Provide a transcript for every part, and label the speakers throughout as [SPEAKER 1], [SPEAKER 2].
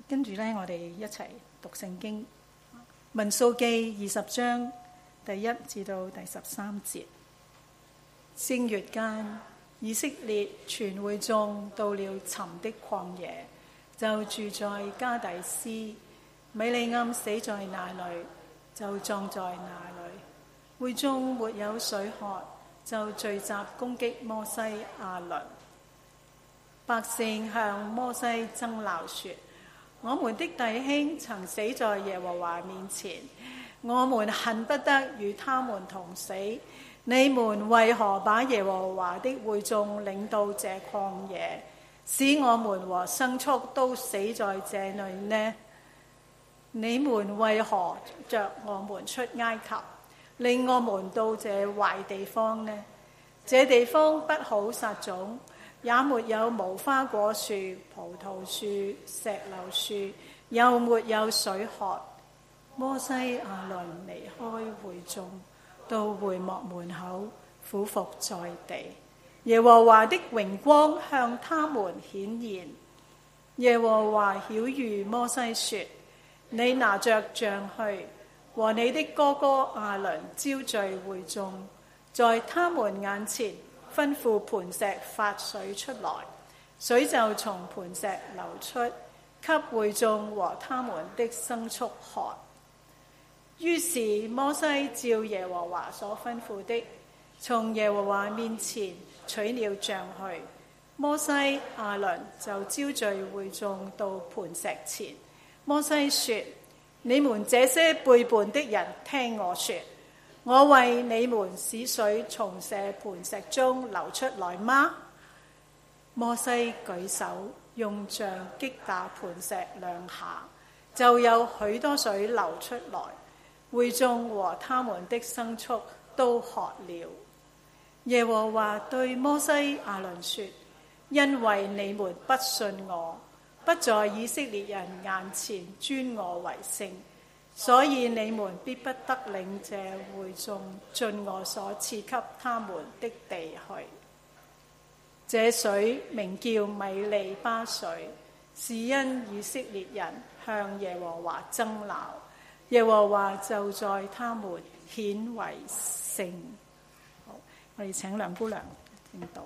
[SPEAKER 1] 跟住咧，我哋一齊讀聖經，民數記20章第1至到第13節。正月間，以色列全會眾到了尋的曠野，就住在加底斯。米利暗死在那裏，就葬在那裏。會眾沒有水喝，就聚集攻擊摩西亞倫。百姓向摩西爭鬧說：我們的弟兄曾死在耶和華面前，我們恨不得與他們同死。你們為何把耶和華的會眾領到這曠野，使我們和牲畜都死在這裏呢？你們為何着我們出埃及，令我們到這壞地方呢？這地方不好撒種，也沒有無花果樹、葡萄樹、石榴樹，又沒有水喝。摩西亞倫離開會眾，到會幕門口俯伏在地。耶和華的榮光向他們顯現。耶和華曉諭摩西說：你拿着杖去，和你的哥哥亞倫招聚會眾，在他們眼前吩咐磐石發水出來，水就從磐石流出，給會眾和他們的牲畜喝。於是摩西照耶和華所吩咐的，從耶和華面前取了杖去。摩西亞倫就招聚會眾到磐石前。摩西說：你們這些背叛的人，聽我說，我為你們使水從這磐石中流出來嗎？摩西舉手用杖擊打磐石兩下，就有許多水流出來，會眾和他們的牲畜都喝了。耶和華對摩西亞倫說：因為你們不信我，不在以色列人眼前尊我為聖，所以你們必不得領這會眾進我所賜給他們的地去。這水名叫米利巴水，是因以色列人向耶和華爭鬧，耶和華就在他們顯為聖。好，我哋請梁姑娘聽道。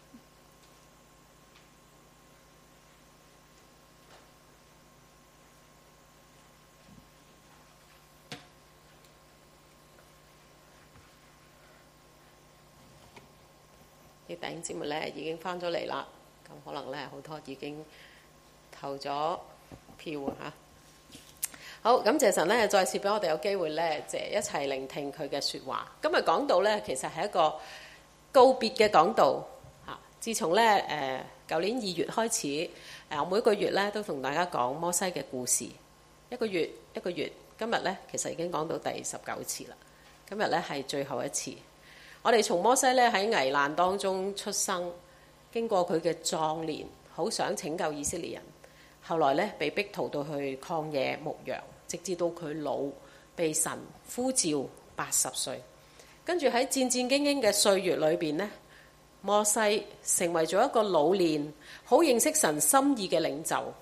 [SPEAKER 2] 啲弟兄姊妹咧已經翻咗嚟啦，咁可能咧好多已經投咗票嚇。好，感謝神咧，再次俾我哋有機會咧，一齊聆聽佢嘅説話。今日講道咧，其實係一個告別嘅講道嚇。自從咧舊年2月開始，我每個月咧都同大家講摩西嘅故事，一個月一個月。今日咧其實已經講到第19次啦，今日咧係最後一次。我哋從摩西咧喺危難當中出生，經過佢嘅壯年，好想拯救以色列人，後來咧被逼逃到去曠野牧羊，直至到佢老，被神呼召80歲。跟住喺戰戰兢兢嘅歲月裏邊呢，摩西成為咗一個老練、好認識神心意嘅領袖。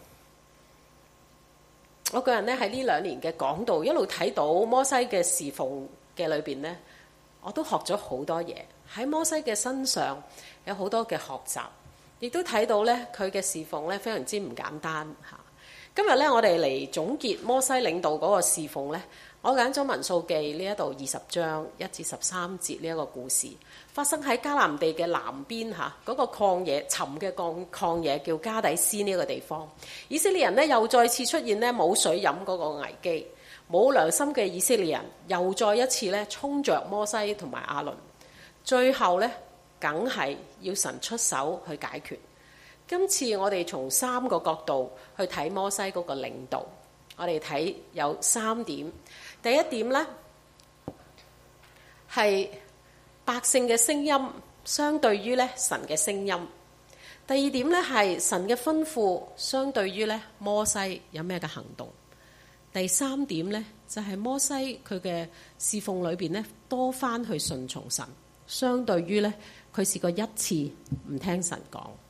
[SPEAKER 2] 我個人咧喺呢2年嘅講道，一路睇到摩西嘅侍奉嘅裏邊呢，我都學咗好多嘢，喺摩西嘅身上有好多嘅學習，亦都睇到咧佢嘅侍奉咧非常之唔簡單嚇。今日咧我哋嚟總結摩西領導嗰個侍奉咧，我揀咗民數記呢一度20章1至13節呢一個故事，發生喺迦南地嘅南邊嚇，嗰個曠野沉嘅曠野叫加底斯呢一個地方。以色列人呢又再次出現呢冇水飲嗰個危機。冇良心嘅以色列人又再一次咧衝着摩西同埋亞倫，最後咧梗係要神出手去解決。今次我哋從3個角度去睇摩西嗰個領導，我哋睇有3點。第一點咧係百姓嘅聲音相對於咧神嘅聲音。第二點咧係神嘅吩咐相對於咧摩西有咩嘅行動。第3點呢，就係摩西佢嘅侍奉裏邊呢，多番去順從神，相對於呢，佢試過1次唔聽神講。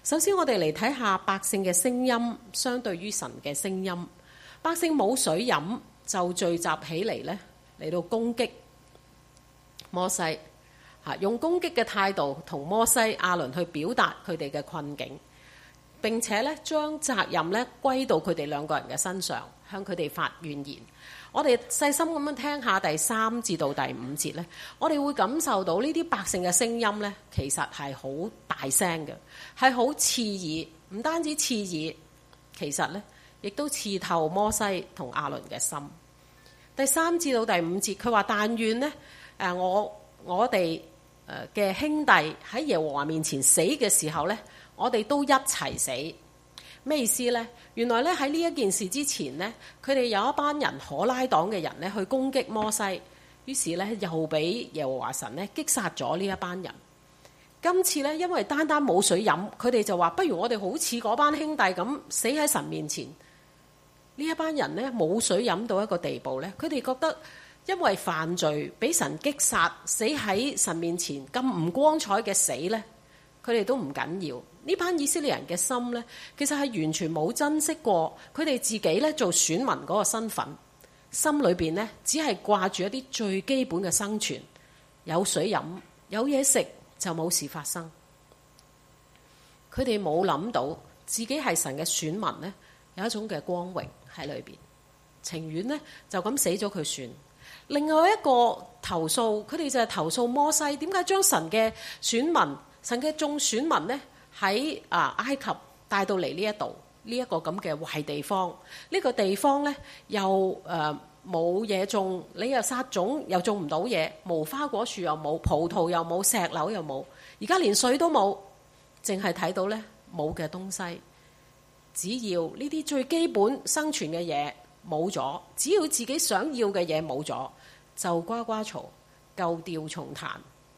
[SPEAKER 2] 首先我哋嚟睇下百姓嘅聲音相對於神嘅聲音。百姓冇水飲就聚集起嚟呢，嚟到攻擊摩西，用攻擊嘅態度同摩西、亞倫去表達佢哋嘅困境，並且呢將責任呢歸到佢哋兩個人嘅身上，向佢哋發怨言。我哋細心咁樣聽下第3至到第5節呢，我哋會感受到呢啲百姓嘅聲音呢，其實係好大聲嘅，係好刺耳，唔單止刺耳，其實呢亦都刺透摩西同亞倫嘅心。第3至到第5節，佢話：但願呢，我哋嘅兄弟喺耶和華面前死嘅時候呢，我哋都一齊死。咩意思呢？原來咧喺呢一件事之前呢，佢哋有一班人可拉黨嘅人呢去攻擊摩西，於是呢又俾耶和華神呢擊殺咗呢一班人。今次呢，因為單單冇水飲，佢哋就話：不如我哋好似嗰班兄弟咁死喺神面前。呢一班人呢冇水飲到一個地步呢，佢哋覺得因為犯罪俾神擊殺，死喺神面前咁唔光彩嘅死呢，佢哋都唔緊要。呢班以色列人嘅心呢，其實係完全冇珍惜過佢哋自己呢做選民嗰個身份，心裏邊呢，只係掛住一啲最基本嘅生存，有水飲，有嘢食就冇事發生。佢哋冇諗到自己係神嘅選民呢，有一種嘅光榮喺裏邊，情願呢就咁死咗佢算。另外一個投訴，佢哋就係投訴摩西點解將神嘅選民、神嘅眾選民呢喺埃及帶到嚟呢一度呢一個咁嘅壞地方。呢個地方呢又冇嘢種，你又撒種又種唔到嘢，無花果樹又冇，葡萄又冇，石榴又冇，而家連水都冇，淨係睇到呢冇嘅東西。只要呢啲最基本生存嘅嘢冇咗，只要自己想要嘅嘢冇咗，就呱呱嘈，舊調重彈，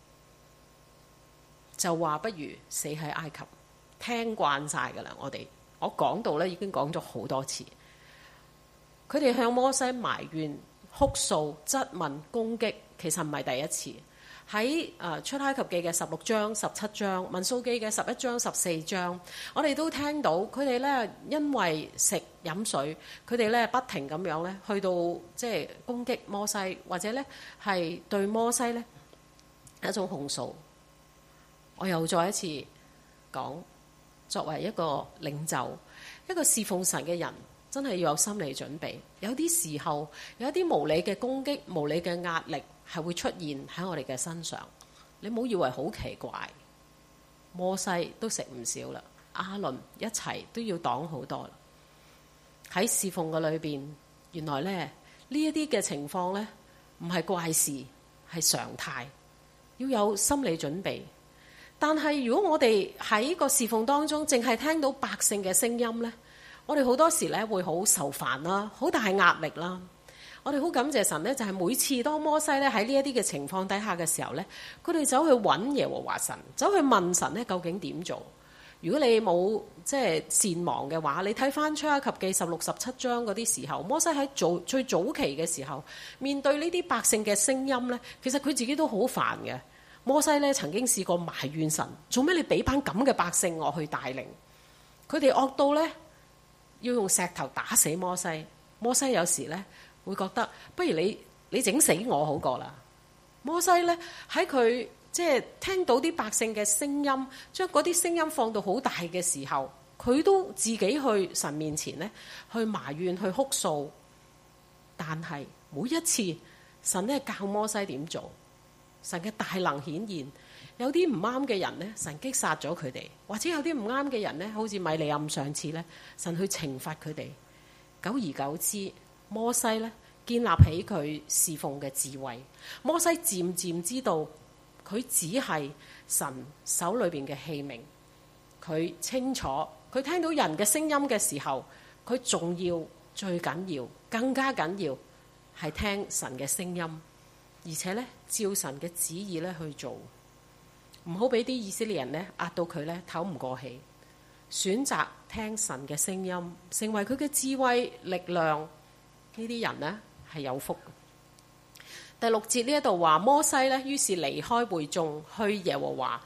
[SPEAKER 2] 就話不如死喺埃及。聽慣晒㗎啦，我講到咧已經講咗好多次。佢哋向摩西埋怨、哭訴、質問、攻擊，其實唔係第一次。喺出埃及記嘅16章、17章、民數記嘅11章、14章，我哋都聽到佢哋咧因為食飲水，佢哋咧不停咁樣咧去到即係攻擊摩西，或者咧係對摩西咧一種控訴。我又再一次講，作為一個領袖、一個侍奉神嘅人，真係要有心理準備。有啲時候有一啲無理嘅攻擊、無理嘅壓力係會出現喺我哋嘅身上。你唔好以為好奇怪，摩西都食唔少啦，亞倫一齊都要擋好多啦。喺侍奉嘅裏邊，原來咧呢一啲嘅情況咧唔係怪事，係常態，要有心理準備。但係如果我哋喺個侍奉當中淨係聽到百姓嘅聲音呢，我哋好多時咧會好受煩啦，好大壓力啦。我哋好感謝神呢，就係每次當摩西咧喺呢一啲嘅情況底下嘅時候呢，佢哋走去揾耶和華神，走去問神呢究竟點做。如果你冇即係善忘嘅話，你睇翻出埃及記16、17章嗰啲時候，摩西喺最早期嘅時候，面對呢啲百姓嘅聲音呢，其實佢自己都好煩嘅。摩西咧曾經試過埋怨神，做咩你俾班咁嘅百姓我去帶領？佢哋惡到咧要用石頭打死摩西。摩西有時咧會覺得，不如你整死我好過啦。摩西咧喺佢即係聽到啲百姓嘅聲音，將嗰啲聲音放到好大嘅時候，佢都自己去神面前咧去埋怨、去哭訴。但係每一次神咧教摩西點做。神嘅大能顯現，有啲唔啱嘅人呢，神擊殺咗佢哋；或者有啲唔啱嘅人呢，好似米利暗上次呢，神去懲罰佢哋。久而久之，摩西呢建立起佢侍奉嘅智慧。摩西漸漸知道佢只係神手裏邊嘅器皿。佢清楚，佢聽到人嘅聲音嘅時候，佢仲要最緊要、更加緊要係聽神嘅聲音。而且咧，照神嘅旨意咧去做，唔好俾啲以色列人咧壓到佢咧唞唔過氣。選擇聽神嘅聲音，成為佢嘅智慧力量，呢啲人呢係有福。第6節呢一度話，摩西咧於是離開會眾，去耶和華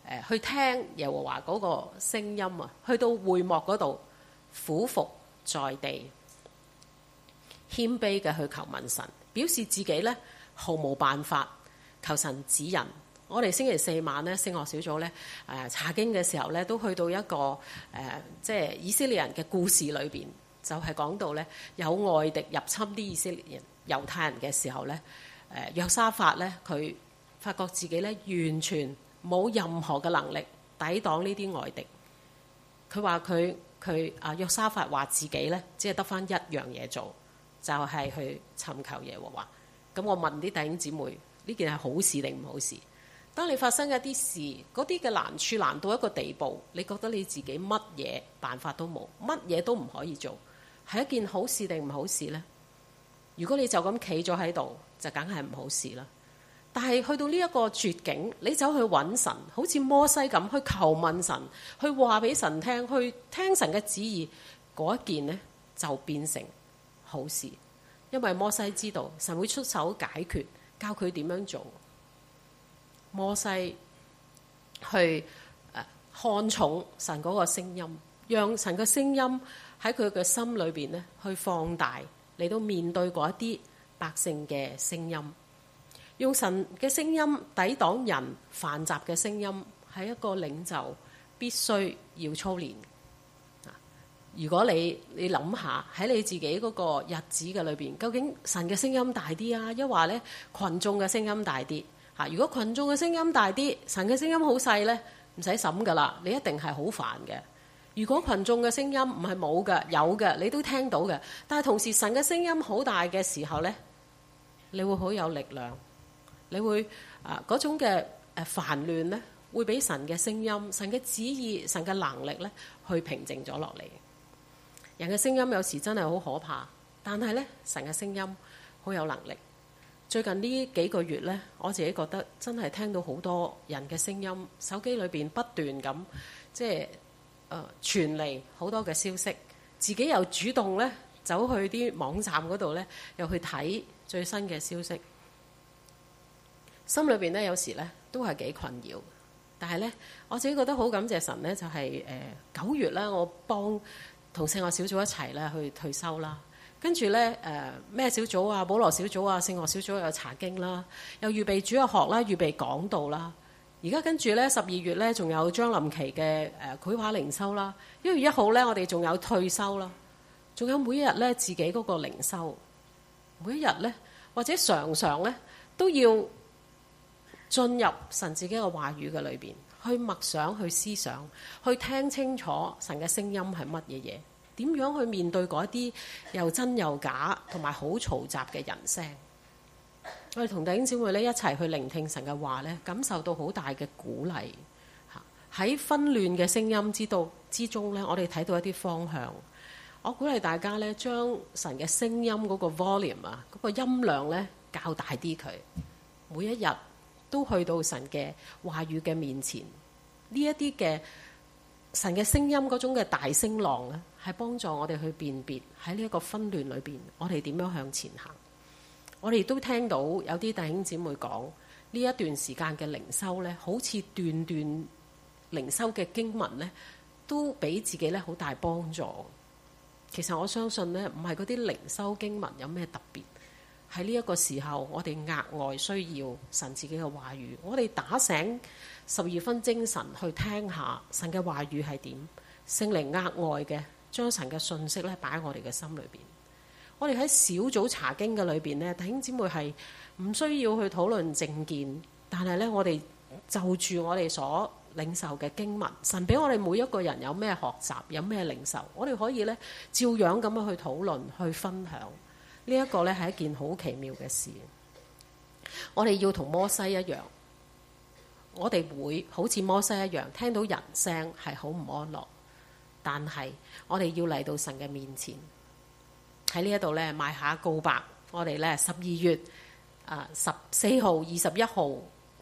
[SPEAKER 2] 去聽耶和華嗰個聲音啊，去到會幕嗰度俯伏在地，謙卑嘅去求問神，表示自己咧毫無辦法，求神指引。我哋星期四晚咧，聖樂小組咧查經嘅時候咧，都去到一個即係以色列人嘅故事裏邊，就係講到咧有外敵入侵啲以色列人猶太人嘅時候咧，約沙法咧佢發覺自己咧完全冇任何嘅能力抵擋呢啲外敵。佢話佢約沙法話自己咧只係得返一樣嘢做，就係去尋求耶和華。咁我問啲弟兄姊妹，呢件係好事定唔好事？當你發生一啲事，嗰啲嘅難處難到一個地步，你覺得你自己乜嘢辦法都冇，乜嘢都唔可以做，係一件好事定唔好事呢？如果你就咁企咗喺度，就梗係唔好事啦。但係去到呢一個絕境，你走去揾神，好似摩西咁去求問神，去話俾神聽，去聽神嘅旨意，嗰一件呢就變成好事，因為摩西知道神會出手解決，教佢點樣做。摩西去看重神嗰個聲音，讓神嘅聲音喺佢嘅心裏邊咧去放大，嚟到面對嗰一啲百姓嘅聲音，用神嘅聲音抵擋人繁雜嘅聲音，係一個領袖必須要操練。如果你諗下喺你自己嗰個日子嘅裏邊，究竟神嘅聲音大啲啊，抑或咧群眾嘅聲音大啲？如果群眾嘅聲音大啲，神嘅聲音好細咧，唔使審噶啦，你一定係好煩嘅。如果群眾嘅聲音唔係冇嘅，有嘅，你都聽到嘅，但係同時神嘅聲音好大嘅時候咧，你會好有力量，你會嗰種嘅煩亂咧，會俾神嘅聲音、神嘅旨意、神嘅能力咧去平靜咗落嚟。人嘅聲音有時真係好可怕，但係咧神嘅聲音好有能力。最近呢幾個月咧，我自己覺得真係聽到好多人嘅聲音，手機裏邊不斷咁即係傳嚟好多嘅消息，自己又主動咧走去啲網站嗰度咧，又去睇最新嘅消息，心裏邊咧有時咧都係幾困擾。但係咧我自己覺得好感謝神咧，就係9月咧，我幫同聖樂小組一齊咧去退修啦。跟住咧咩小組啊，保羅小組啊，聖樂小組有查經啦，又預備主日學啦，預備講道啦。而家跟住咧12月咧，仲有張林琪嘅繪畫靈修啦。1月1號咧，我哋仲有退修啦，仲有每一日咧自己嗰個靈修，每一日咧或者常常咧都要進入神自己嘅話語嘅裏邊，去默想、去思想、去聽清楚神嘅聲音係乜嘢嘢。點樣去面對嗰啲又真又假同埋好嘈雜嘅人聲？我哋同弟兄姊妹咧一齊去聆聽神嘅話咧，感受到好大嘅鼓勵。喺紛亂嘅聲音之中咧，我哋睇到一啲方向。我鼓勵大家咧，將神嘅聲音嗰個 volume 啊，嗰個音量咧較大啲佢。每一日都去到神嘅話語嘅面前，呢一啲嘅神嘅聲音嗰種嘅大聲浪咧，係幫助我哋去辨別喺呢一個紛亂裏邊，我哋點樣向前行。我哋都聽到有啲弟兄姊妹講，呢一段時間嘅靈修咧，好似段段靈修嘅經文咧，都俾自己咧好大幫助。其實我相信咧，唔係嗰啲靈修經文有咩特別，喺呢一個時候，我哋額外需要神自己嘅話語。我哋打醒12分精神去聽下神嘅話語係點，聖靈額外嘅將神嘅信息咧擺喺我哋嘅心裏邊。我哋喺小組查經嘅裏邊咧，弟兄姊妹係唔需要去討論政見，但係咧我哋就住我哋所領受嘅經文，神俾我哋每一個人有咩學習，有咩領受，我哋可以咧照樣咁樣去討論、去分享。呢一個咧係一件好奇妙嘅事。我哋要同摩西一樣，我哋會好似摩西一樣，聽到人聲係好唔安樂，但係我哋要嚟到神嘅面前，喺呢一度咧賣下告白。我哋咧12月14號、21號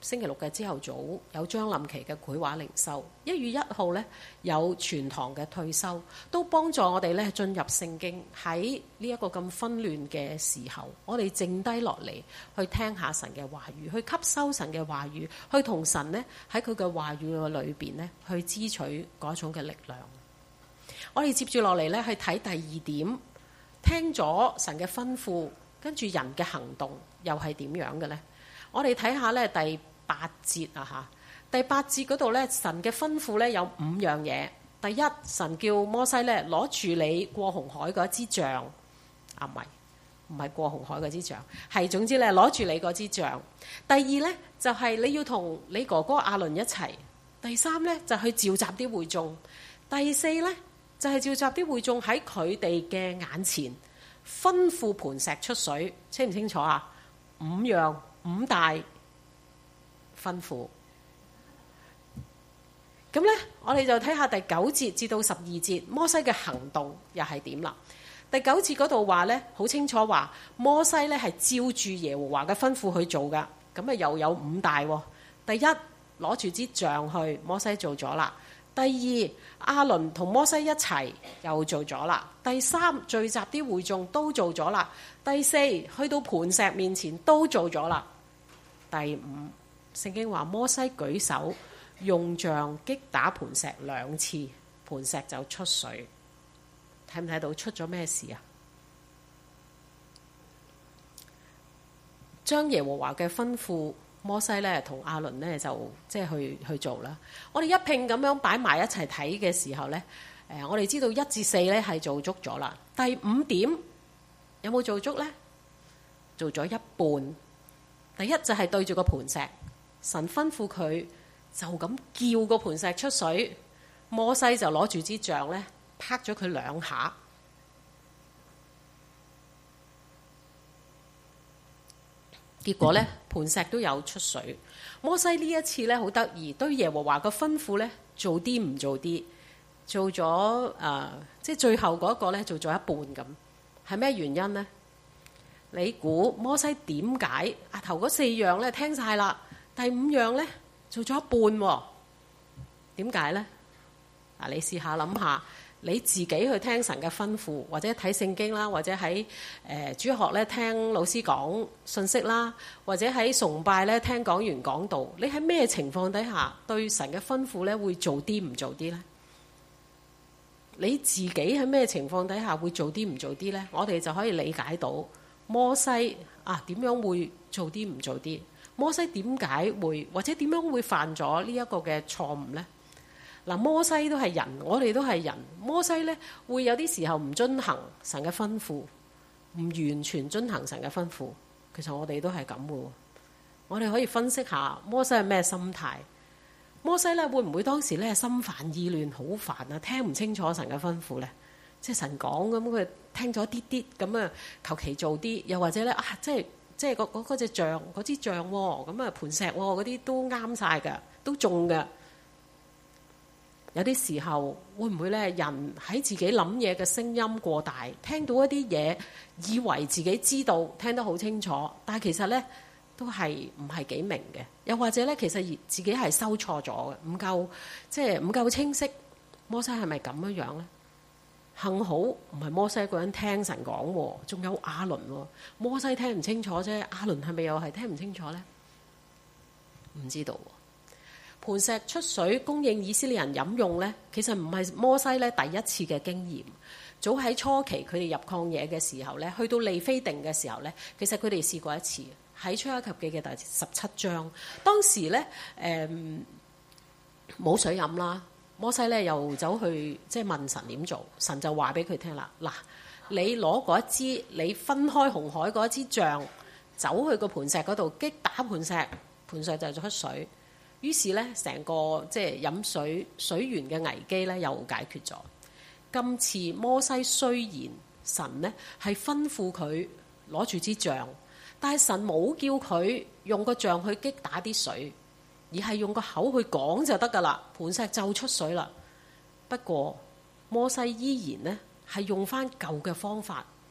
[SPEAKER 2] 星期六嘅朝頭早有將臨期嘅繪畫靈修，1月1號呢有全堂嘅退修，都幫助我哋呢進入聖經。喺呢一個咁紛亂嘅時候，我哋靜低落嚟去聽下神嘅話語，去吸收神嘅話語，去同神呢喺佢嘅話語嘅裏邊呢去支取嗰種嘅力量。我哋接住落嚟呢去睇第2點，聽咗神嘅吩咐，跟住人嘅行動又係點樣嘅呢？我哋睇下呢第8節啊嚇，第8節嗰度呢，神嘅吩咐呢有5樣嘢。第一，神叫摩西呢攞住你過紅海嗰支杖，唔係過紅海嗰支杖，係總之呢攞住你嗰支杖。第二呢，就係你要同你哥哥亞倫一齊。第三呢，就去召集啲會眾。第四呢，就係召集啲會眾喺佢哋嘅眼前吩咐磐石出水，清唔清楚啊？5大吩咐。咁呢，我哋就睇下第9節至到12節，摩西嘅行動又係點啦？第9節嗰度話呢，好清楚話，摩西呢係照住耶和華嘅吩咐去做噶。咁啊又有5大喎。第一，攞住支杖去，摩西做咗啦。第二，亞倫同摩西一齊又做咗啦。第三，聚集啲會眾都做咗啦。第四，去到磐石面前都做咗啦。第5，聖經話摩西舉手用杖擊打磐石2次，磐石就出水。睇唔睇到出咗咩事啊？將耶和華嘅吩咐，摩西咧同亞倫咧就即係去做啦。我哋一併咁樣擺埋一齊睇嘅時候咧，我哋知道1至4咧係做足咗啦。第5點有冇做足咧？做咗一半。第一就係對住個磐石，神吩咐佢就咁叫個磐石出水，摩西就攞住支杖咧拍咗佢2下。結果咧，磐石都有出水。摩西呢一次咧好得意，對耶和華嘅吩咐咧做啲唔做啲，做咗即係最後嗰個咧做咗一半咁。係咩原因呢？你估摩西點解頭嗰4樣咧聽晒啦，第5樣咧做咗一半喎？點解呢？你試下諗下。你自己去聽神嘅吩咐，或者睇聖經啦，或者喺主學咧聽老師講信息啦，或者喺崇拜咧聽講員講道，你喺咩情況底下對神嘅吩咐咧會做啲唔做啲呢？你自己喺咩情況底下會做啲唔做啲呢？我哋就可以理解到摩西點樣會做啲唔做啲？摩西點解會或者點樣會犯咗呢一個嘅錯誤呢？嗱，摩西都係人，我哋都係人。摩西咧會有啲時候唔遵行神嘅吩咐，唔完全遵行神嘅吩咐。其實我哋都係咁嘅。我哋可以分析下摩西係咩心態。摩西咧會唔會當時咧心煩意亂，好煩啊，聽唔清楚神嘅吩咐咧？即係神講咁，佢聽咗啲啲咁啊，求其做啲，又或者咧即係嗰隻杖，嗰支杖喎，咁啊磐石喎，嗰啲都啱晒㗎，都中㗎。有啲時候會唔會咧？人喺自己諗嘢嘅聲音過大，聽到一啲嘢，以為自己知道，聽得好清楚，但係其實咧都係唔係幾明嘅。又或者咧，其實自己係收錯咗嘅，唔夠清晰。摩西係咪咁樣樣咧？幸好唔係摩西一個人聽神講，仲有亞倫。摩西聽唔清楚啫，亞倫係咪又係聽唔清楚咧？唔知道。磐石出水供應以色列人飲用呢，其實唔係摩西咧第一次嘅經驗。早喺初期佢哋入曠野嘅時候呢，去到利非定嘅時候呢，其實佢哋試過一次，喺出埃及記嘅第17章。當時呢，冇水飲啦，摩西呢又走去即係問神點做，神就話俾佢聽啦。嗱，你攞嗰一支你分開紅海嗰一支杖，走去個磐石嗰度擊打磐石，磐石就出水。於是咧，成個即係飲水源嘅危機咧，又解決咗。今次摩西雖然神呢係吩咐佢攞住支杖，但係神冇叫佢用個杖去擊打啲水，而係用個口去講就得㗎啦，磐石就出水啦。不過摩西依然呢係用返舊嘅方法，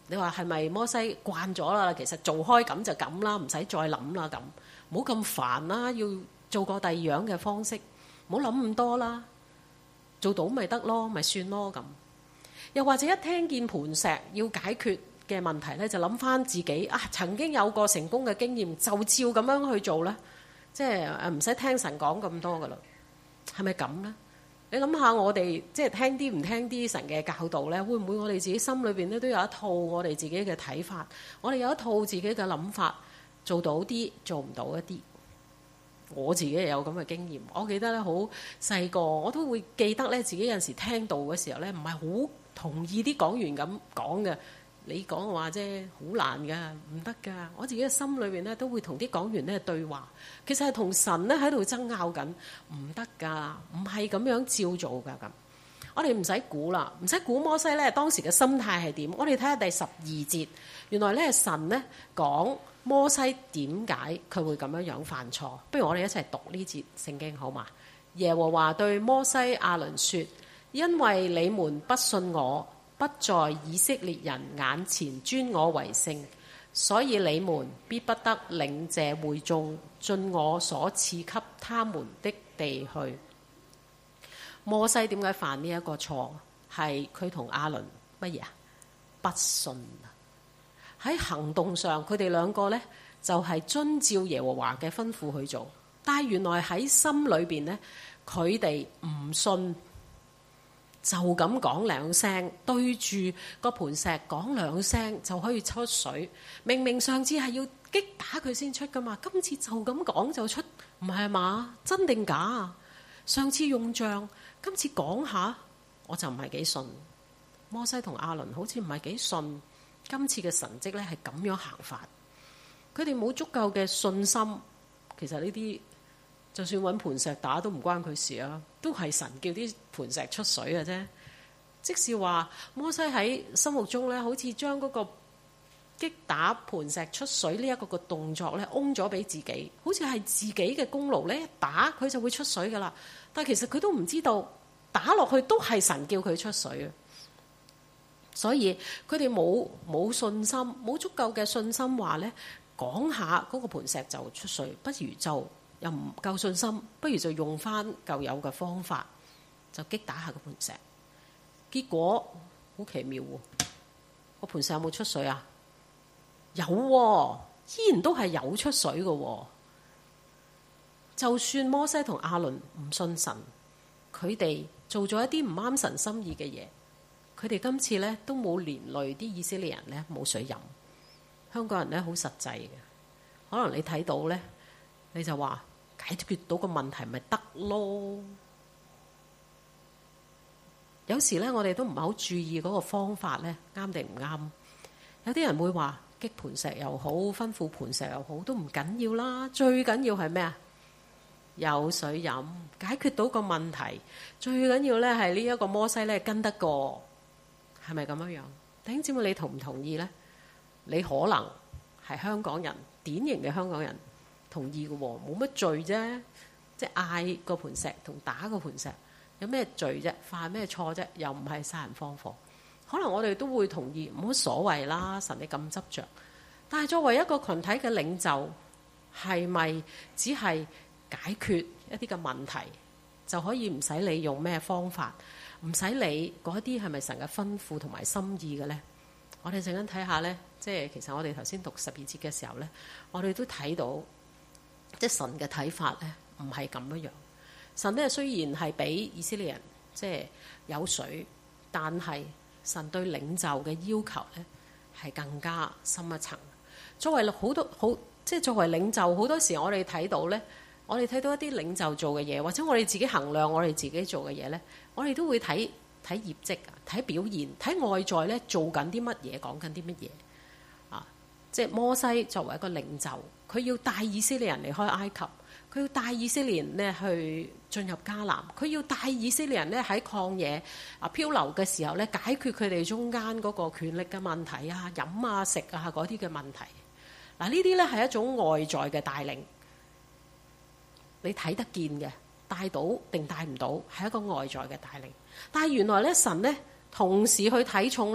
[SPEAKER 2] 你話係咪摩西慣咗啦？其實做開咁就咁啦，唔使再諗啦咁，唔好咁煩啦，要做個第二樣嘅方式，唔好諗咁多啦，做到咪得咯，咪算咯咁。又或者一聽見磐石要解決嘅問題咧，就諗翻自己曾經有個成功嘅經驗，就照咁樣去做啦，即係唔使聽神講咁多噶啦，係咪咁咧？你諗下我哋即係聽啲唔聽啲神嘅教導咧，會唔會我哋自己心裏邊咧都有一套我哋自己嘅睇法，我哋有一套自己嘅諗法，做到啲做唔到一啲。我自己有咁嘅經驗，我記得咧好細個，我都會記得咧自己有陣時聽道嘅時候咧，唔係好同意啲講員咁講嘅。你講嘅話啫，好難噶，唔得噶。我自己嘅心裏邊咧都會同啲講員咧對話，其實係同神咧喺度爭拗緊，唔得噶，唔係咁樣照做噶咁。我哋唔使估啦，唔使估摩西咧當時嘅心態係點。我哋睇下第12節，原來咧神咧講摩西點解佢會咁樣犯錯。不如我哋一齊讀呢節聖經好嘛？耶和華對摩西亞倫說：因為你們不信我，不在以色列人眼前尊我為聖，所以你們必不得領這會眾進我所賜給他們的地去。摩西點解犯呢一個錯？係佢同亞倫乜嘢啊？不信啊！喺行動上，佢哋兩個呢就係遵照耶和華嘅吩咐去做，但係原來喺心裏邊呢，佢哋唔信，就咁講兩聲，對住個磐石講兩聲就可以出水。明明上次係要擊打佢先出噶嘛，今次就咁講就出，唔係嘛？真定假啊？上次用杖，今次講下，我就唔係幾信。摩西同亞倫好似唔係幾信今次嘅神蹟咧，係咁樣行法。佢哋冇足夠嘅信心。其實呢啲就算揾磐石打都唔關佢事啊，都係神叫啲磐石出水嘅啫。即是話摩西喺心目中咧，好似將嗰個擊打磐石出水呢一個動作咧，翁咗俾自己，好似係自己嘅功勞咧，打佢就會出水噶啦。但係其實佢都唔知道打落去都係神叫佢出水啊。所以佢哋冇信心，冇足夠嘅信心話咧，講下嗰個磐石就出水，不如就又唔夠信心，不如就用翻舊有嘅方法，就擊打下個磐石。結果好奇妙喎，個磐石有冇出水啊？有喎，依然都係有出水嘅喎。就算摩西同亞倫唔信神，佢哋做咗一啲唔啱神心意嘅嘢，佢哋今次咧都冇連累啲以色列人咧冇水飲。香港人咧好實際嘅，可能你睇到咧，你就話解決到個問題咪得咯。有時咧，我哋都唔係好注意嗰個方法咧啱定唔啱。有啲人會話擊磐石又好，吩咐磐石又好，都唔緊要啦。最緊要係咩啊？有水飲，解決到個問題。最緊要咧係呢一個摩西咧跟得過，係咪咁樣樣？弟兄姊妹，你同唔同意咧？你可能係香港人，典型嘅香港人同意嘅喎，冇乜罪啫。即係嗌個磐石同打個磐石，有咩罪啫？犯咩錯啫？又唔係殺人放火。可能我哋都會同意，冇乜所謂啦。神你咁執着，但係作為一個群體嘅領袖，係咪只係解決一啲嘅問題就可以唔使理用咩方法，唔使理嗰啲係咪神嘅吩咐同埋心意嘅呢？我哋陣間睇下呢，即係其實我哋頭先讀12節嘅時候呢，我哋都睇到即係神嘅睇法呢，唔係咁樣。神呢雖然係俾以色列人即係有水，但係神對領袖嘅要求呢係更加深一層。作為即係作為領袖，好多時我哋睇到呢，我哋睇到一啲領袖做嘅嘢，或者我哋自己衡量我哋自己做嘅嘢呢，我哋都會睇業績、睇表現、睇外在呢做緊啲乜嘢、講緊啲乜嘢啊！即係摩西作為一個領袖，佢要帶以色列人離開埃及，佢要帶以色列人呢去進入迦南，佢要帶以色列人呢喺曠野漂流嘅時候呢，解決佢哋中間嗰個權力嘅問題啊、飲啊、食啊嗰啲嘅問題。嗱，呢啲呢係一種外在嘅帶領，你睇得見嘅，帶到定帶唔到係一個外在嘅帶領。但係原來呢，神呢同時去睇重呢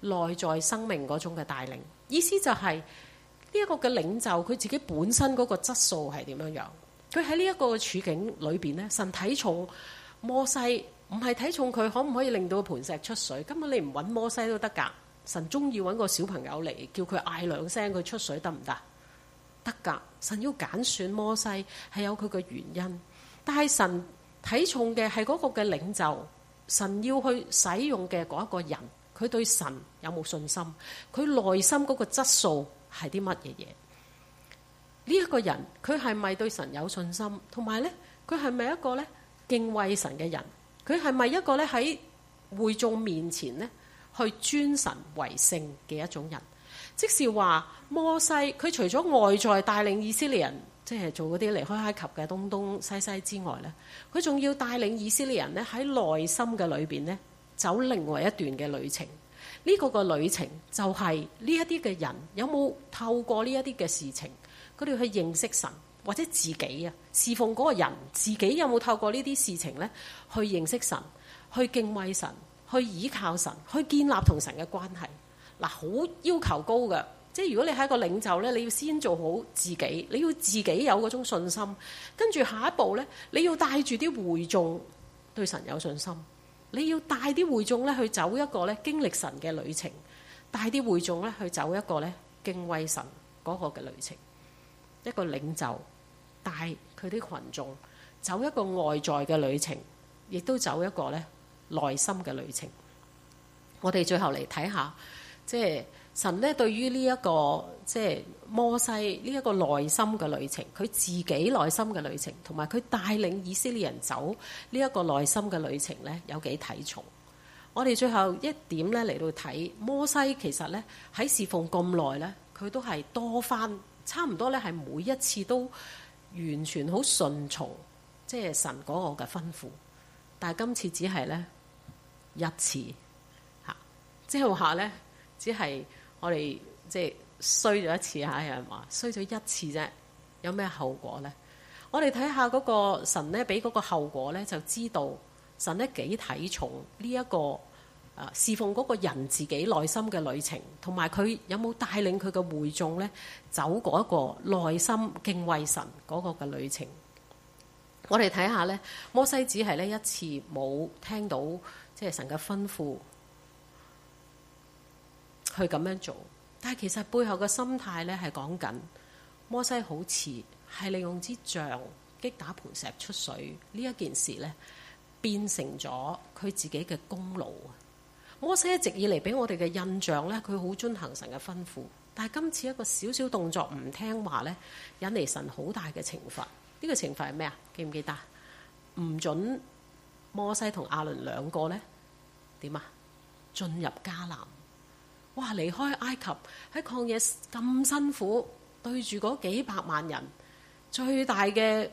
[SPEAKER 2] 內在生命嗰種嘅帶領。意思就係呢一個嘅領袖，佢自己本身嗰個質素係點樣樣？佢喺呢一個處境裏邊咧，神睇重摩西，唔係睇重佢可唔可以令到盤石出水，根本你唔揾摩西都得㗎。神鍾意揾個小朋友嚟，叫佢嗌兩聲佢出水得唔得？得㗎。神要揀選摩西係有佢嘅原因，但係神睇重嘅係嗰個嘅領袖，神要去使用嘅嗰一個人，佢對神有冇信心？佢內心嗰個質素係啲乜嘢嘢？呢一個人佢係咪對神有信心？同埋呢，佢係咪一個呢敬畏神嘅人？佢係咪一個呢喺會眾面前呢去尊神為聖嘅一種人？即是話摩西佢除咗外在帶領以色列人即係做嗰啲離開埃及嘅東東西西之外呢，佢仲要帶領以色列人呢喺內心嘅裏邊呢走另外一段嘅旅程。呢個個旅程就係呢一啲嘅人有冇透過呢一啲嘅事情，佢哋去認識神，或者自己啊侍奉嗰個人自己有冇透過呢啲事情呢去認識神，去敬畏神，去倚靠神，去建立同神嘅關係。嗱，好要求高嘅，即係如果你係一個領袖呢，你要先做好自己，你要自己有嗰種信心，跟住下一步呢，你要帶住啲會眾對神有信心，你要帶啲會眾呢去走一個呢經歷神嘅旅程，帶啲會眾呢去走一個呢敬畏神嗰個嘅旅程。一個領袖帶佢啲群眾走一個外在嘅旅程，亦都走一個呢內心嘅旅程。我哋最後嚟睇下，即係神呢對於呢一個即係摩西呢一個內心嘅旅程，佢自己內心嘅旅程，同埋佢帶領以色列人走呢一個內心嘅旅程呢，有幾睇重。我哋最後一點呢嚟到睇摩西，其實呢喺侍奉咁耐呢，佢都係多番差唔多呢係每一次都完全好順從，即係神嗰個嘅吩咐。但係今次只係呢一次嚇，即係話呢，只係我哋即係衰咗一次嚇。有人話衰咗一次啫，有咩後果呢？我哋睇下嗰個神呢俾嗰個後果呢，就知道神呢幾睇重呢一個侍奉嗰個人自己內心嘅旅程，同埋佢有冇帶領佢嘅會眾呢走嗰一個內心敬畏神嗰個嘅旅程。我哋睇下呢，摩西只係呢一次冇聽到即係神嘅吩咐去咁樣做，但係其實背後嘅心態呢係講緊摩西好似係利用支杖擊打磐石出水呢一件事呢，變成咗佢自己嘅功勞。摩西一直以嚟俾我哋嘅印象呢，佢好遵行神嘅吩咐，但係今次一個小小動作唔聽話呢，引嚟神好大嘅懲罰。呢個懲罰係咩啊？記唔記得？唔准摩西同亞倫兩個呢點啊？進入迦南。哇！離開埃及喺曠野咁辛苦，對住嗰幾百萬人，最大嘅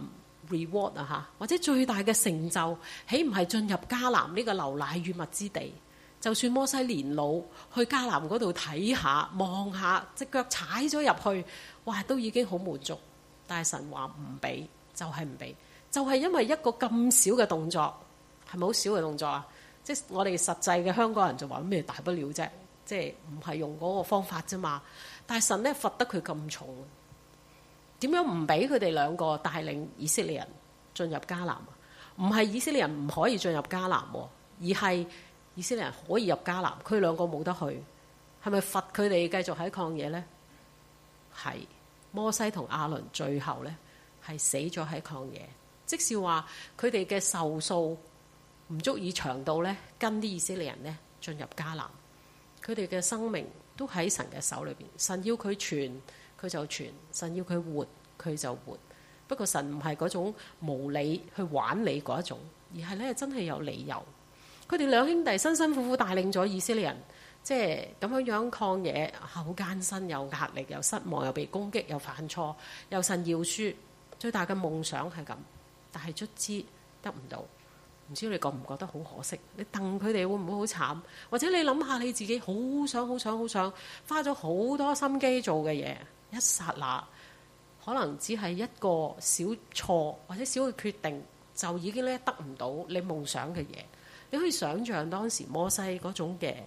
[SPEAKER 2] reward 啊嚇，或者最大嘅成就，豈唔係進入迦南呢個流奶與蜜之地？就算摩西年老去迦南嗰度睇下望下，隻腳踩咗入去，哇！都已經好滿足。但係神話唔俾，就係唔俾，就係因為一個咁少嘅動作，係咪好少嘅動作啊？即係我哋實際嘅香港人就話咩大不了啫，即係唔係用嗰個方法啫嘛。但係神呢罰得佢咁重，點樣唔俾佢哋兩個帶領以色列人進入迦南啊？唔係以色列人唔可以進入迦南，而係以色列人可以入迦南，佢兩個冇得去，係咪罰佢哋繼續喺曠野呢？係。摩西同亞倫最後呢係死咗喺曠野，即是話佢哋嘅壽數唔足以長到呢跟啲以色列人呢進入迦南，佢哋嘅生命都喺神嘅手裏邊。神要佢存佢就存，神要佢活佢就活。不過神唔係嗰種無理去玩你嗰一種，而係呢真係有理由。佢哋兩兄弟辛辛苦苦帶領咗以色列人，即係咁樣曠野，好艱辛，有壓力，又失望，又被攻擊，又犯錯，又神饒恕，最大嘅夢想係咁，但係卒之得唔到。唔知你覺唔覺得好可惜？你戥佢哋會唔會好慘？或者你諗下你自己好想花咗好多心機做嘅嘢，一剎那可能只係一個小錯或者小嘅決定，就已經咧得唔到你夢想嘅嘢。你可以想象當時摩西嗰種嘅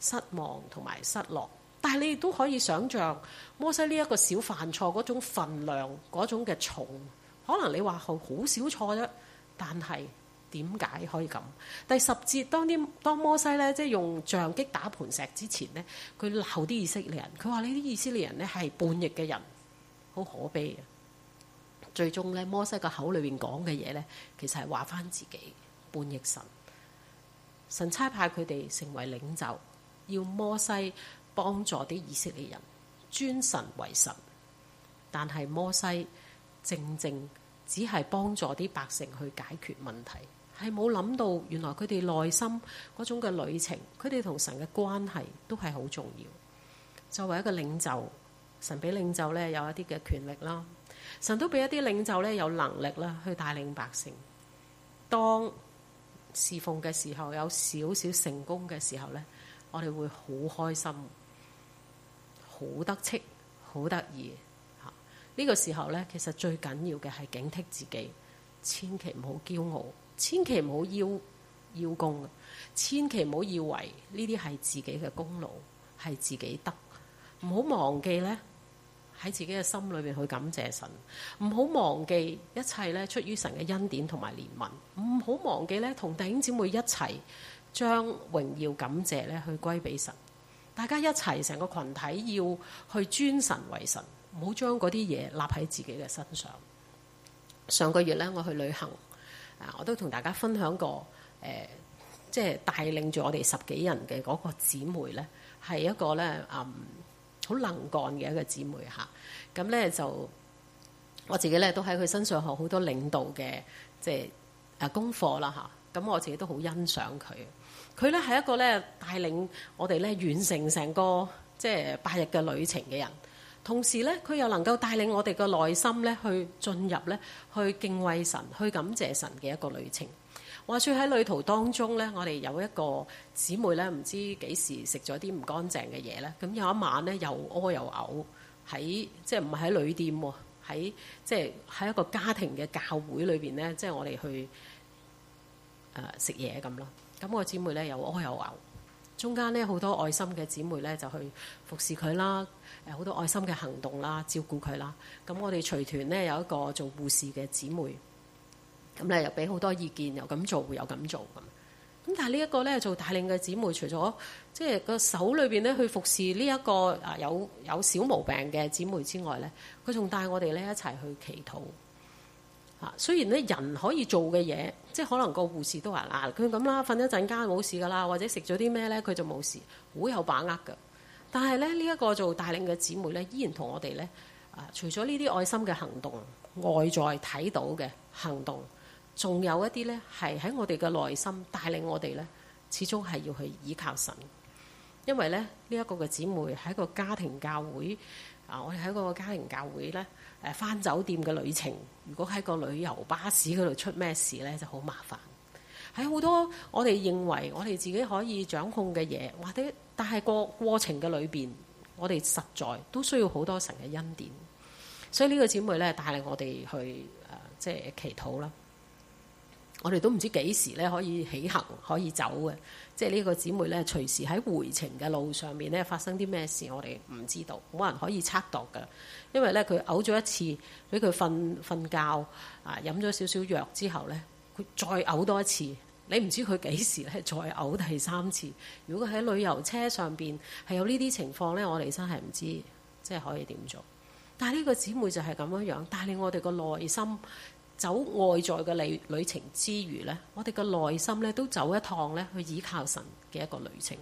[SPEAKER 2] 失望同埋失落。但係你亦都可以想像摩西呢一個小犯錯嗰種份量，嗰種嘅重，可能你話好少錯啫，但係點解可以咁？第10節當摩西咧即係用杖擊打磐石之前呢，佢鬧啲以色列人，佢話呢啲以色列人呢係叛逆嘅人，好可悲嘅。最終咧，摩西個口裏邊講嘅嘢咧，其實係話翻自己叛逆神。神差派佢哋成為領袖，要摩西幫助啲以色列人尊神為神。但係摩西正只係幫助啲百姓去解決問題，係冇諗到原來佢哋內心嗰種嘅旅程，佢哋同神嘅關係都係好重要。作為一個領袖，神俾領袖咧有一啲嘅權力啦。神都俾一啲領袖咧有能力啦，去帶領百姓。當侍奉嘅時候有少少成功嘅時候咧，我哋會好開心，好得戚，好得意嚇。呢個時候咧，其實最緊要嘅係警惕自己，千祈唔好驕傲，千祈唔好邀功，千祈唔好以為呢啲係自己嘅功勞，係自己得，唔好忘記咧。喺自己嘅心裏邊去感謝神，唔好忘記一切咧出於神嘅恩典同埋憐憫，唔好忘記咧同弟兄姊妹一齊將榮耀感謝咧去歸俾神。大家一齊成個群體要去尊神為神，唔好將嗰啲嘢立喺自己嘅身上。上個月咧我去旅行，我都同大家分享過，即係帶領住我哋10幾人嘅嗰個姊妹咧，係一個咧好能幹嘅一個姊妹嚇，咁咧就我自己咧都喺佢身上學好多領導嘅即係功課啦嚇，咁我自己都好欣賞佢。佢咧係一個咧帶領我哋咧完成成個即係8日嘅旅程嘅人，同時咧佢又能夠帶領我哋嘅內心咧去進入咧去敬畏神、去感謝神嘅一個旅程。話說喺旅途當中咧，我哋有一個姊妹咧，唔知幾時食咗啲唔乾淨嘅嘢咧，咁有一晚咧又屙又嘔，喺即係唔係喺旅店喎，喺即係喺一個家庭嘅教會裏邊咧，即係我哋去食嘢咁咯。咁個姊妹咧又屙又嘔，中間咧好多愛心嘅姊妹咧就去服侍佢啦，好多愛心嘅行動啦，照顧佢啦。咁我哋隨團咧有一個做護士嘅姊妹。咁咧又俾好多意見，又咁做又咁做咁。但係呢一個咧做帶領嘅姊妹，除咗即係個手裏邊咧去服侍呢一個有小毛病嘅姊妹之外咧，佢仲帶我哋咧一齊去祈禱。雖然咧人可以做嘅嘢，即係可能個護士都話嗱，佢咁啦，瞓一陣間冇事噶啦，或者食咗啲咩咧佢就冇事，好有把握㗎。但係咧呢一個做帶領嘅姊妹咧，依然同我哋咧除咗呢啲愛心嘅行動，外在睇到嘅行動。仲有一啲咧，係喺我哋嘅內心帶領我哋咧，始終係要去依靠神。因為咧呢一個嘅姊妹喺一個家庭教會我哋喺個家庭教會咧返酒店嘅旅程，如果喺個旅遊巴士嗰度出咩事咧，就好麻煩。喺好多我哋認為我哋自己可以掌控嘅嘢，或者但係個過程嘅裏邊，我哋實在都需要好多神嘅恩典。所以呢個姊妹咧帶領我哋去即係祈禱啦。我哋都唔知幾時咧可以起行可以走嘅，即係呢個姊妹咧隨時喺回程嘅路上面咧發生啲咩事，我哋唔知道，冇人可以測度㗎。因為咧佢嘔咗一次，俾佢瞓覺飲咗少少藥之後咧，佢再嘔多一次，你唔知佢幾時咧再嘔第3次。如果喺旅遊車上邊係有呢啲情況咧，我哋真係唔知即係可以點做。但係呢個姊妹就係咁樣帶領我哋個內心。走外在嘅旅程之餘呢，我哋嘅內心呢都走一趟呢去依靠神嘅一個旅程。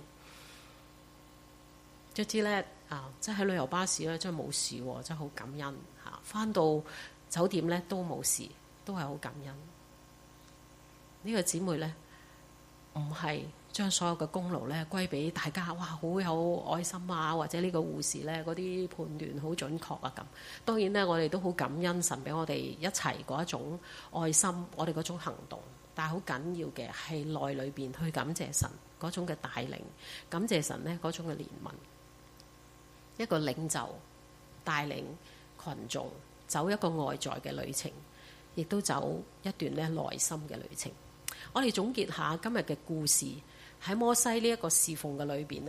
[SPEAKER 2] 卒之呢，即係喺旅遊巴士呢，真係冇事喎，真係好感恩嚇。返到酒店呢都冇事，都係好感恩。呢個姊妹呢，唔係將所有嘅功勞咧歸俾大家，哇！好有愛心啊，或者呢個護士咧嗰啲判斷好準確啊咁。當然咧，我哋都好感恩神俾我哋一齊嗰一種愛心，我哋嗰種行動。但係好緊要嘅係內裏邊去感謝神嗰種嘅帶領，感謝神咧嗰種嘅憐憫。一個領袖帶領群眾走一個外在嘅旅程，亦都走一段咧內心嘅旅程。我哋總結下今日嘅故事。喺摩西呢一個侍奉嘅裏邊呢，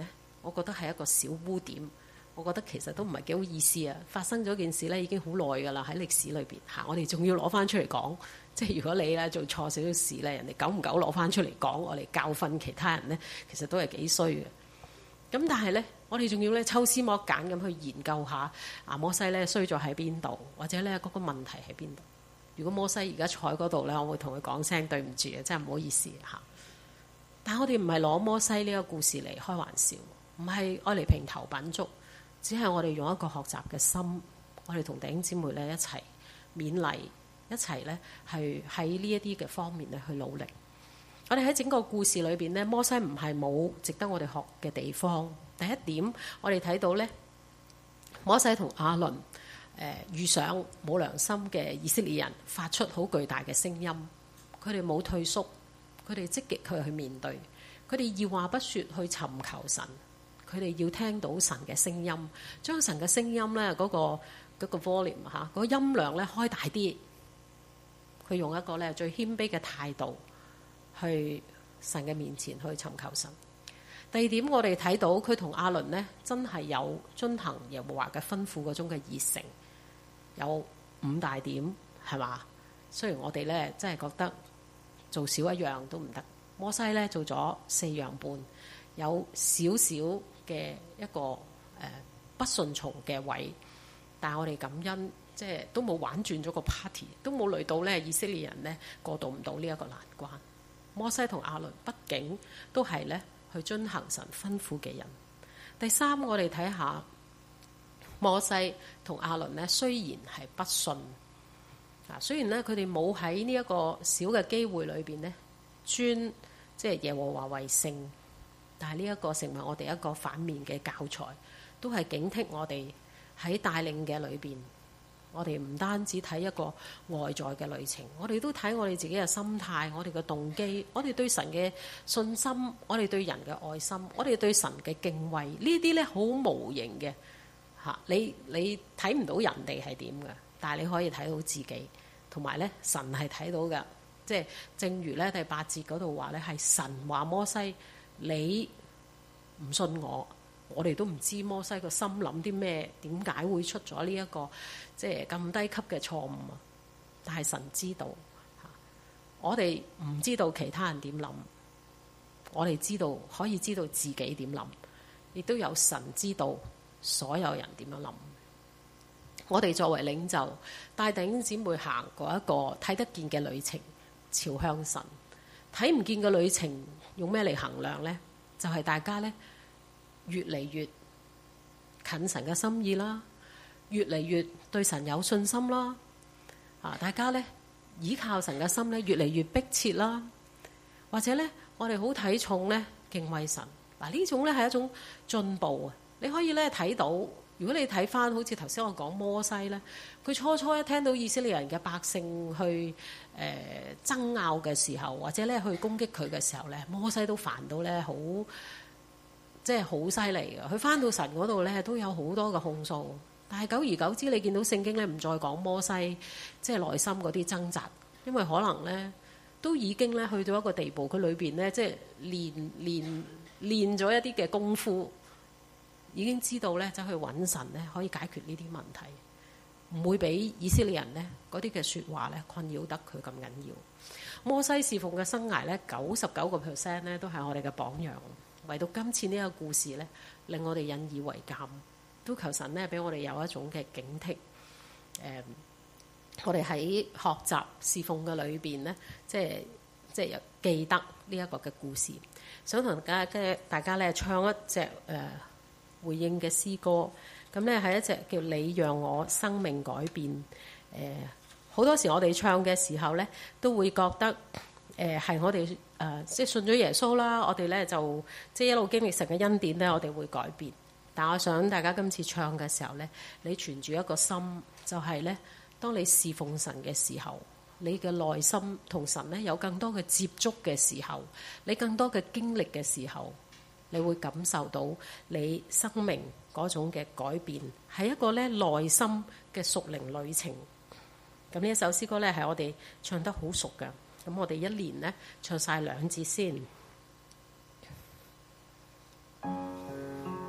[SPEAKER 2] 我覺得係一個小污點。我覺得其實都唔係幾好意思啊！發生咗件事咧已經好耐㗎啦，喺歷史裏邊嚇，我哋仲要攞翻出嚟講。即係如果你咧做錯少少事咧，人哋久唔久攞翻出嚟講，我哋教訓其他人咧，其實都係幾衰嘅。咁但係咧，我哋仲要咧抽絲剝繭咁去研究下摩西咧衰咗喺邊度，或者咧嗰個問題喺邊度。如果摩西而家坐喺嗰度咧，我會同佢講聲對唔住嘅，真係唔好意思嚇。但係我哋唔係攞摩西呢個故事嚟開玩笑，唔係愛嚟評頭品足。只係我哋用一個學習嘅心，我哋同弟兄姊妹咧一齊勉勵，一齊咧係喺呢一啲嘅方面咧去努力。我哋喺整個故事裏邊咧，摩西唔係冇值得我哋學嘅地方。第一點，我哋睇到咧，摩西同亞倫遇上冇良心嘅以色列人，發出好巨大嘅聲音，佢哋冇退縮，佢哋積極去面對，佢哋二話不說去尋求神。佢哋要聽到神嘅聲音，將神嘅聲音咧嗰個 volume 嗰個音量咧開大啲。佢用一個咧最謙卑嘅態度去神嘅面前去尋求神。第二點，我哋睇到佢同亞倫呢真係有遵行耶和華嘅吩咐嗰種嘅熱誠，有5大點係嘛？雖然我哋咧真係覺得做少一樣都唔得，摩西咧做咗4樣半，有少少嘅一個不順從嘅位，但係我哋感恩，即係都冇玩轉咗個 party， 都冇累到咧以色列人呢過渡唔到呢一個難關。摩西同亞倫畢竟都係咧去遵行神吩咐嘅人。第三，我哋睇下摩西同亞倫呢，雖然係不信，雖然呢，佢哋冇喺呢一個小嘅機會裏邊呢尊即係耶和華為聖。但係呢一個成為我哋一個反面嘅教材，都係警惕我哋喺帶領嘅裏邊，我哋唔單止睇一個外在嘅旅程，我哋都睇我哋自己嘅心態，我哋嘅動機，我哋對神嘅信心，我哋對人嘅愛心，我哋對神嘅敬畏，呢啲咧好無形嘅嚇，你睇唔到人哋係點嘅，但係你可以睇到自己，同埋咧神係睇到嘅，即係正如咧第8節嗰度話咧，係神話摩西。你唔信我，我哋都唔知摩西個心諗啲咩，點解會出咗呢一個即係咁低級嘅錯誤啊？但係神知道，我哋唔知道其他人點諗，我哋知道可以知道自己點諗，亦都有神知道所有人點樣諗。我哋作為領袖，帶弟兄姊妹行過一個睇得見嘅旅程，朝向神。睇唔見嘅旅程用咩嚟衡量呢？就係大家呢越嚟越近神嘅心意啦，越嚟越對神有信心啦。大家呢倚靠神嘅心呢越嚟越迫切啦。或者呢，我哋好睇重呢敬畏神。呢種呢係一種進步啊！你可以呢睇到。如果你睇翻好似頭先我講摩西呢，佢初初一聽到以色列人嘅百姓去爭拗嘅時候，或者咧去攻擊佢嘅時候呢，摩西都煩到呢好，即係好犀利嘅。佢翻到神嗰度呢，都有好多嘅控訴，但係久而久之，你見到聖經呢唔再講摩西即係內心嗰啲掙扎，因為可能呢都已經呢去到一個地步，佢裏邊呢即係練咗一啲嘅功夫。已經知道咧，走去揾神咧，可以解決呢啲問題，唔會俾以色列人呢嗰啲嘅説話咧困擾得佢咁緊要。摩西侍奉嘅生涯咧，99% 咧都係我哋嘅榜樣。唯獨今次呢個故事咧，令我哋引以為鑑，都求神咧俾我哋有一種嘅警惕。我哋喺學習侍奉嘅裏邊呢，即係記得呢一個嘅故事。想同大家咧唱一隻回應嘅詩歌，咁咧係一隻叫你讓我生命改變。好多時我哋唱嘅時候咧，都會覺得係我哋即係信咗耶穌啦，我哋咧就即係一路經歷神嘅恩典咧，我哋會改變。但我想大家今次唱嘅時候咧，你存住一個心，就係咧，當你侍奉神嘅時候，你嘅內心同神咧有更多嘅接觸嘅時候，你更多嘅經歷嘅時候，你會感受到你生命嗰種嘅改變，係一個咧內心嘅屬靈旅程。咁呢一首詩歌咧係我哋唱得好熟嘅，咁我哋一連咧唱晒2節先。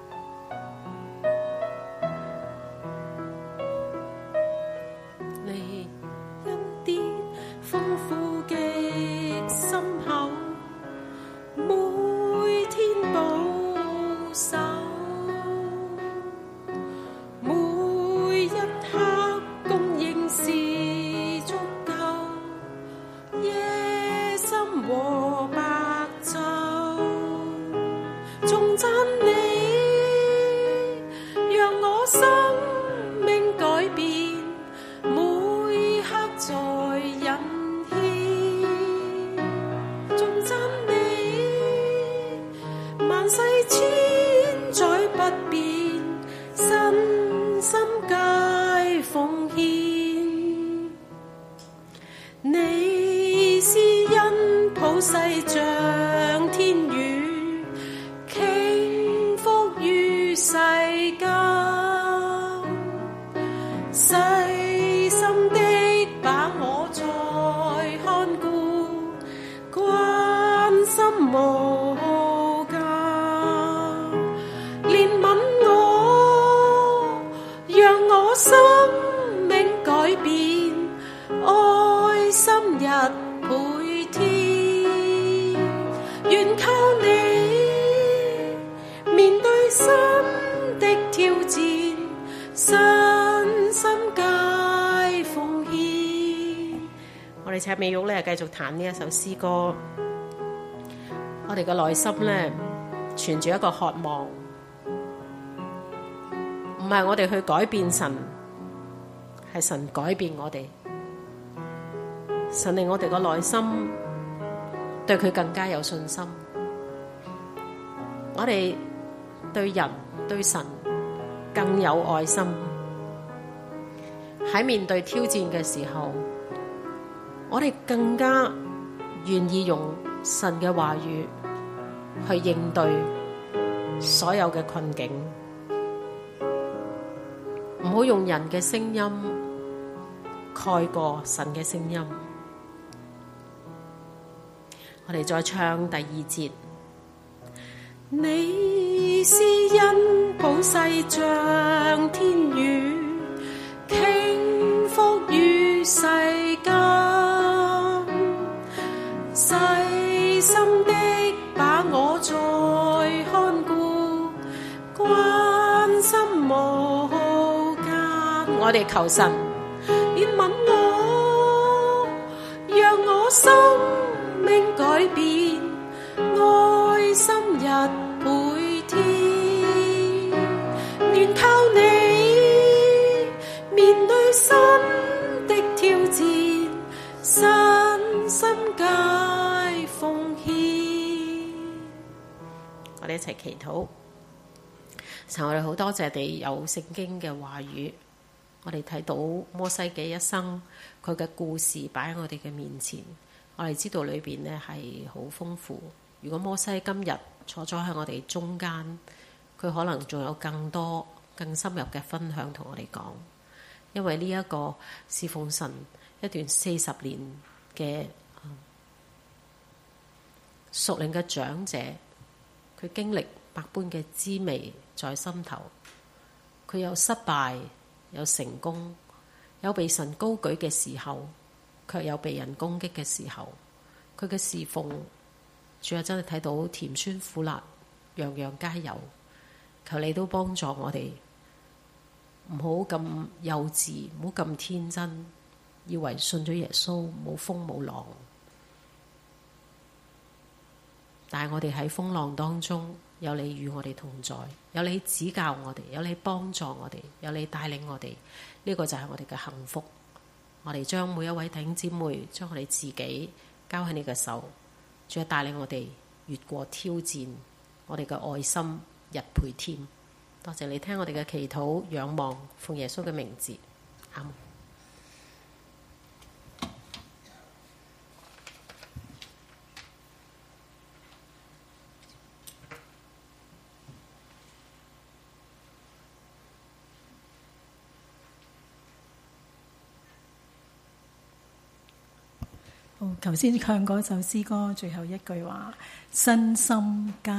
[SPEAKER 2] 讓我生命改變，每刻在引牽，頌讚你，萬世千載不變，身心皆奉獻。你是因普世像天雨，傾覆於世間，細心的把我再看顧，關心無間，憐憫我，讓我生命改變，愛心日倍添，願靠你面對新的挑戰，身心皆奉獻。我哋請美玉咧繼續彈呢一首詩歌，我哋嘅內心咧存住一個渴望，唔係我哋去改變神，係神改變我哋。神令我哋個內心對佢更加有信心，我哋對人對神更有愛心。喺面對挑戰嘅時候，我哋更加願意用神嘅話語去應對所有嘅困境，唔好用人嘅聲音蓋過神嘅聲音。我哋再唱第二節。你是因普世像天雨，傾覆於世間，細心的把我再看顧，關心無間。我哋求神憐憫我，讓我生命改變，愛心日倍添，願靠你面對新的挑戰，身心皆奉獻。我哋一齊祈禱。神，我哋好多謝你有聖經嘅話語，我哋睇到摩西嘅一生，佢嘅故事擺喺我哋嘅面前。我哋知道裏邊呢係好豐富。如果摩西今日坐咗喺我哋中間，佢可能仲有更多更深入嘅分享同我哋講。因為呢一個侍奉神一段40年嘅屬靈嘅長者，佢經歷百般嘅滋味在心頭。佢有失敗，有成功，有被神高舉嘅時候，卻有被人攻擊嘅時候。佢嘅侍奉，主要真係睇到甜酸苦辣，樣樣皆有。求你都幫助我哋，唔好咁幼稚，唔好咁天真，以為信咗耶穌冇風冇浪。但係我哋喺風浪當中，有你與我哋同在，有你指教我哋，有你幫助我哋，有你帶領我哋。呢個就係我哋嘅幸福。我哋將每一位弟兄姊妹，將我哋自己交喺你嘅手，主要帶領我哋越過挑戰，我哋嘅愛心日倍添。多謝你聽我哋嘅祈禱仰望，奉耶穌嘅名字，阿們。
[SPEAKER 1] 頭先唱嗰首詩歌最後一句話，身心皆